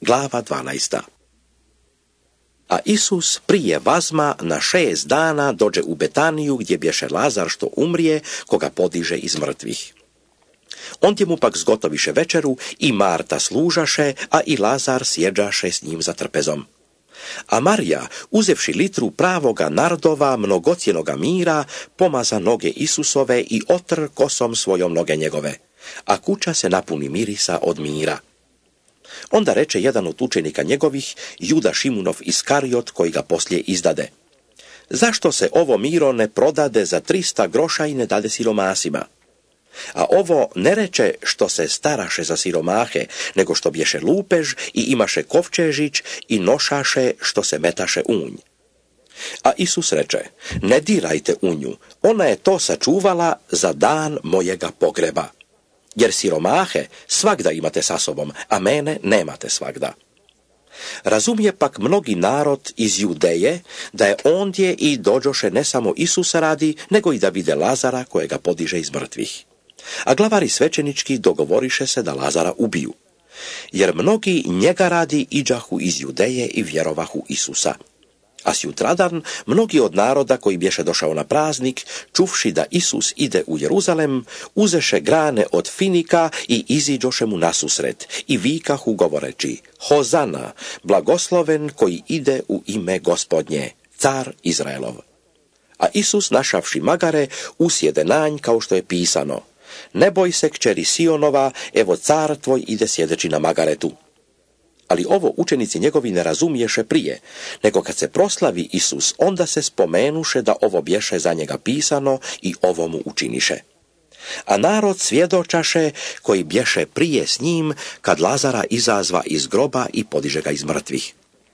glava 12. A Isus prije vazma na 6 dana dođe u Betaniju, gdje bješe Lazar što umrije, koga podiže iz mrtvih. Ondje mu pak zgotoviše večeru i Marta služaše, a i Lazar sjeđaše s njim za trpezom. A Marija, uzevši litru pravoga nardova, mnogocjenoga mira, pomaza noge Isusove i otr kosom svojom noge njegove, a kuća se napuni mirisa od mira. Onda reče jedan od učenika njegovih, Juda Šimunov Iskariot, koji ga poslije izdade: zašto se ovo miro ne prodade za 300 groša i ne dade siromasima? A ovo ne reče što se staraše za siromahe, nego što bješe lupež i imaše kovčežić i nošaše što se metaše unj. A Isus reče: ne dirajte unju, ona je to sačuvala za dan mojega pogreba. Jer siromahe svagda imate sa sobom, a mene nemate svagda. Razumije pak mnogi narod iz Judeje da je ondje i dođoše ne samo Isusa radi, nego i da vide Lazara kojega podiže iz mrtvih. A glavari svećenički dogovoriše se da Lazara ubiju, jer mnogi njega radi iđahu iz Judeje i vjerovahu Isusa. A sjutradan mnogi od naroda koji bješe došao na praznik, čuvši da Isus ide u Jeruzalem, uzeše grane od finika i iziđoše mu nasusret i vikahu govoreći: Hozana, blagosloven koji ide u ime Gospodnje, car Izraelov. A Isus, našavši magare, usjede na nj kao što je pisano: ne boj se, kćeri Sionova, evo car tvoj ide sjedeći na magaretu. Ali ovo učenici njegovi ne razumiješe prije, nego kad se proslavi Isus, onda se spomenuše da ovo bješe za njega pisano i ovo mu učiniše. A narod svjedočaše koji bješe prije s njim, kad Lazara izazva iz groba i podiže ga iz mrtvih.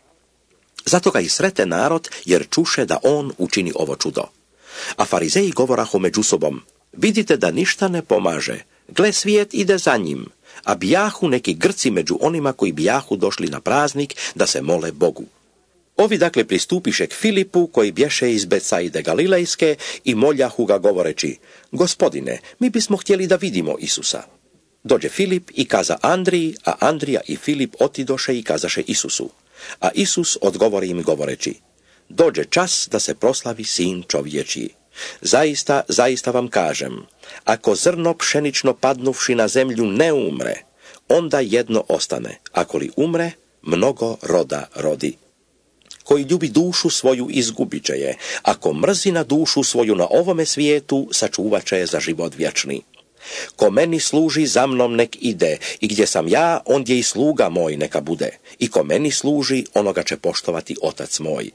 Zato ga i srete narod, jer čuše da on učini ovo čudo. A farizeji govorahu među sobom: vidite da ništa ne pomaže, gle, svijet ide za njim. A bijahu neki Grci među onima koji bijahu došli na praznik da se mole Bogu. Ovi dakle pristupiše k Filipu, koji bješe iz Betsaide Galilejske, i moljahu ga govoreći: Gospodine, mi bismo htjeli da vidimo Isusa. Dođe Filip i kaza Andriji, a Andrija i Filip otidoše i kazaše Isusu. A Isus odgovori im govoreći: dođe čas da se proslavi sin čovječji. Zaista, zaista vam kažem, ako zrno pšenično padnuvši na zemlju ne umre, onda jedno ostane, ako li umre, mnogo roda rodi. Koji ljubi dušu svoju izgubit će je, ako mrzi na dušu svoju na ovome svijetu, sačuvat će je za život vječni. Ko meni služi, za mnom nek ide, i gdje sam ja, ondje i sluga moj neka bude, i ko meni služi, onoga će poštovati otac moj.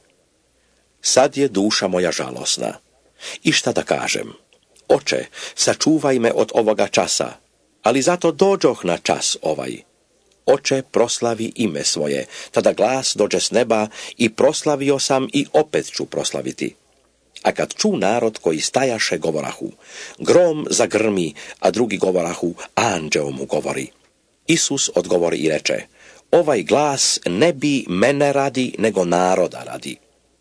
Sad je duša moja žalosna. I šta da kažem? Oče, sačuvaj me od ovoga časa, ali zato dođoh na čas ovaj. Oče, proslavi ime svoje, tada glas dođe s neba i proslavio sam i opet ću proslaviti. A kad ču narod koji stajaše, govorahu: grom zagrmi, a drugi govorahu: anđeo mu govori. Isus odgovori i reče: ovaj glas ne bi mene radi, nego naroda radi.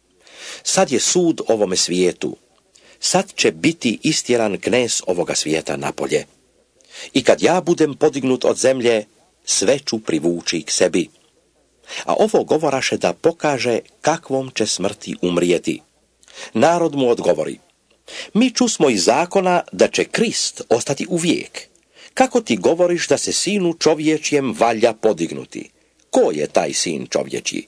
Sad je sud ovome svijetu. Sad će biti istjeran knez ovoga svijeta napolje. I kad ja budem podignut od zemlje, sve ću privući k sebi. A ovo govoraše da pokaže kakvom će smrti umrijeti. Narod mu odgovori: mi čusmo iz zakona da će Krist ostati uvijek. Kako ti govoriš da se sinu čovječjem valja podignuti? Ko je taj sin čovječji?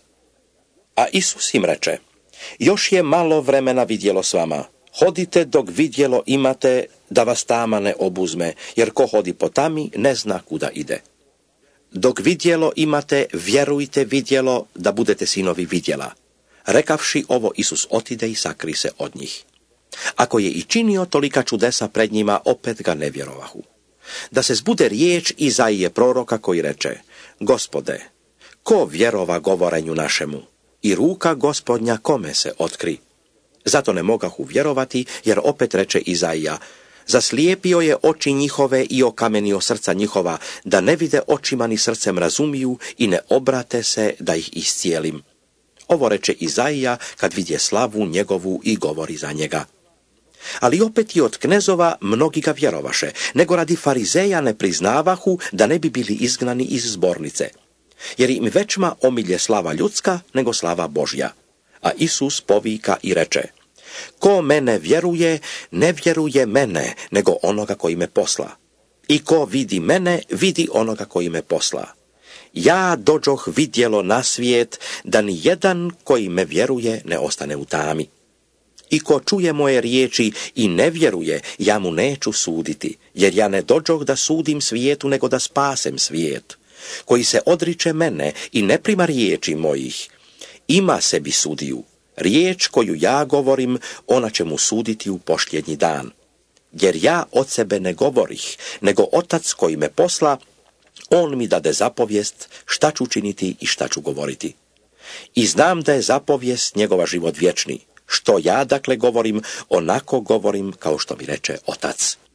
A Isus im reče: još je malo vremena vidjelo s vama. Hodite dok vidjelo imate, da vas tama ne obuzme, jer ko hodi po tami ne zna kuda ide. Dok vidjelo imate, vjerujte vidjelo, da budete sinovi vidjela. Rekavši ovo, Isus otide i sakri se od njih. Ako je i činio tolika čudesa pred njima, opet ga ne vjerovahu. Da se zbude riječ Izaije proroka koji reče: Gospode, ko vjerova govorenju našemu? I ruka Gospodnja kome se otkri? Zato ne mogahu vjerovati, jer opet reče Izaija: zaslijepio je oči njihove i okamenio srca njihova, da ne vide očima ni srcem razumiju i ne obrate se da ih iscijelim. Ovo reče Izaija kad vidje slavu njegovu i govori za njega. Ali opet i od knezova mnogi ga vjerovaše, nego radi farizeja ne priznavahu, da ne bi bili izgnani iz zbornice. jer im većma omilje slava ljudska nego slava Božja. A Isus povika i reče: ko mene vjeruje, ne vjeruje mene, nego onoga koji me posla. I ko vidi mene, vidi onoga koji me posla. Ja dođoh vidjelo na svijet, da ni jedan koji me vjeruje ne ostane u tami. I ko čuje moje riječi i ne vjeruje, ja mu neću suditi, jer ja ne dođoh da sudim svijetu, nego da spasem svijet. Koji se odriče mene i ne prima riječi mojih, ima sebi sudiju. Riječ koju ja govorim, ona će mu suditi u posljednji dan. Jer ja od sebe ne govorih, nego Otac koji me posla, on mi dade zapovijest šta ću činiti i šta ću govoriti. I znam da je zapovijest njegova život vječni. Što ja dakle govorim, onako govorim kao što mi reče Otac.